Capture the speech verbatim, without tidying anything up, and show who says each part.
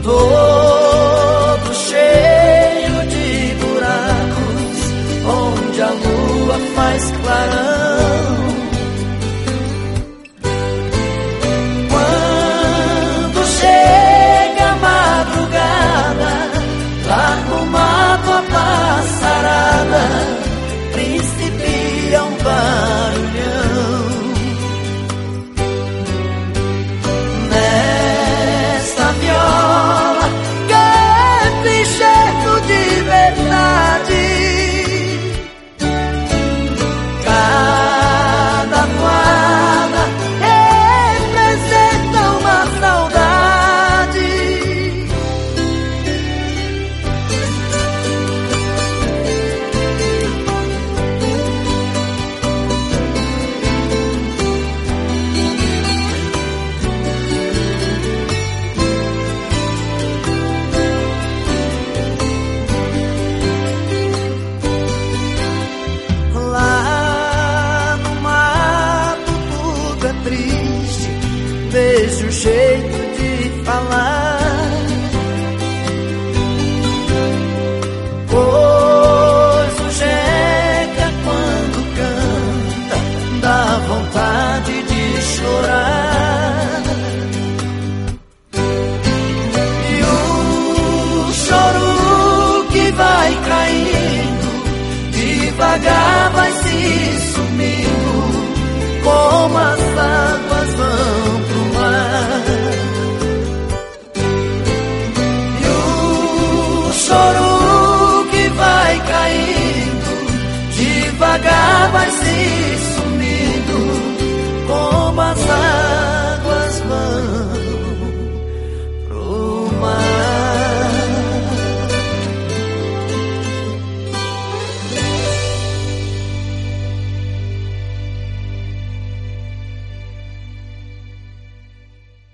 Speaker 1: todo cheio de buracos, onde a lua faz clarão. Quando chega a madrugada, lá no mato a passarada principia um barulhão. Nesta viola canta cheio de verdade, cada toada representa uma saudade. Lá no mato tudo é triste, vejo o jeito de falar, pois o jeca quando canta dá vontade de chorar. E o choro que vai caindo devagar vai se sumindo, como as águas vão pro mar. E o choro que vai caindo devagar